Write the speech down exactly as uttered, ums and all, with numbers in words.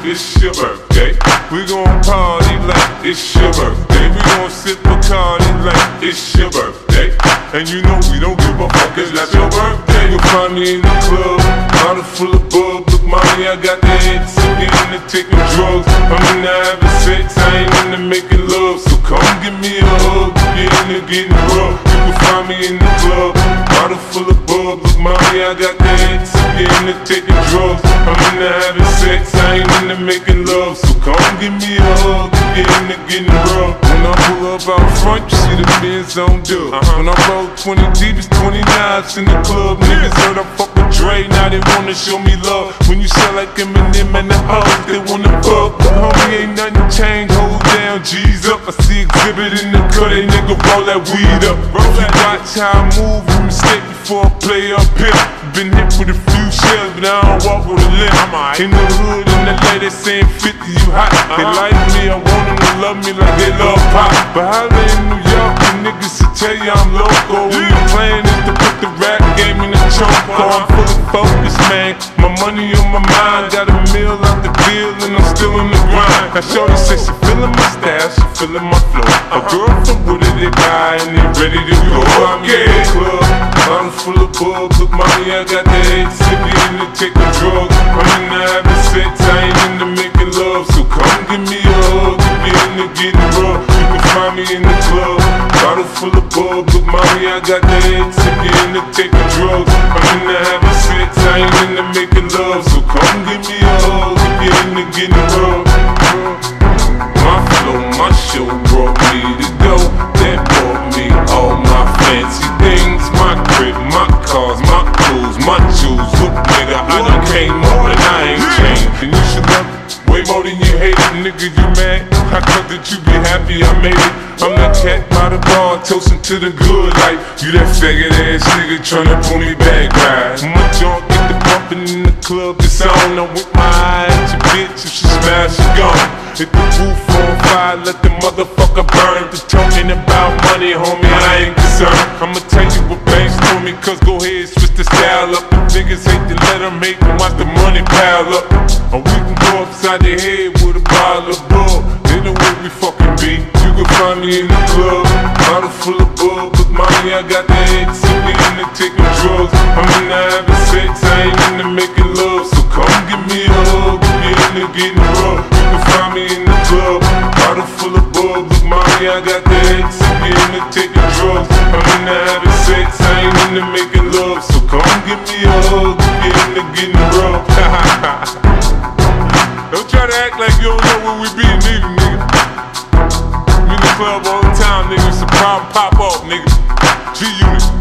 it's your birthday. We gon' party like it's your birthday. We gon' sip Bacardi like it's your birthday. And you know we don't give a fuck, it's not your birthday. You'll find me in the club, bottle full of bub. Look, mommy, I got the head sick, into taking drugs. I'm into having sex, I ain't into making love. So come give me a hug, get into getting rough. You can find me in the club, bottle full of bub. Look, mommy, I got the head sick, into taking drugs. I'm into having sex, I ain't into making love. So come give me a hug, get into getting rough. When I pull up out front, you see the Benz on dub. uh-huh. When I roll twenty deep, it's twenty-nines in the club. Niggas heard I fuck with Dre, now they wanna show me love. When you sell like Eminem and the hoes, they wanna fuck. Homie, ain't nothing changed, hold down, G's up. I see exhibit in the cut, they nigga roll that weed up. Roll that, watch how I move, you mistake before I play up here. Been hit with a few shells, but I don't walk with a limp. In the hood, in the lady saying fifty, you hot. They like me, I want them to love me like they love pop. But holla in New York, the niggas to tell you I'm local. When the plan is to put the rap game in the choke. I'm fully focused, man. My money on my mind, got a meal out the deal, and I'm still in the grind. Now shorty says she feeling my style, she feeling my flow. A girl from Wooded, they guy, and they ready to go. I'm in the club, I'm full of bug. Look, mommy, I got the head sick, into taking drugs. I'm into having sex, I ain't into making love. So come give me a hug, get into getting rough. You can find me in the club, bottle full of bug. Look, mommy, I got the head sick, into taking drugs. I'm into having sex, I ain't into making love. So come give me a hug, get into getting rough. My flow, my show brought me to go. That brought me all my fancy things. My crib, my cars, my clothes, my shoes. Look, nigga, I done came up and I ain't changed. And you should love it way more than you hate it. Nigga, you mad? I thought that you be happy I made it. I'm that cat by the bar, toasting to the good life. You that faggot ass nigga tryna pull me back, right? My junk get the bumpin' in the club, it's on. I'm with my eye at your bitch, if she smash, she gone. Hit the roof on fire, let the motherfucker burn. The talking about money, homie, I ain't concerned. I'ma tell you what banks told me, cause go ahead, switch the style up. The niggas hate to let them hate them, watch the money pile up. Or we can go upside their head with a bottle of bull. They know where we fucking be. You can find me in the club, bottle full of bug. Look, mommy, I got the head sick, into taking drugs. I'm into having sex, I ain't into making love. So come give me a hug, get into getting rough. You can find me in the club, bottle full of bug. Look, mommy, I got the head sick, into taking drugs. I'm into having sex, I ain't into making love. So come give me a hug, get into getting rough. Don't try to act like you don't know where we be, nigga, nigga. I'm in the club all the time, nigga. It's a problem, pop off, nigga. G-Unit.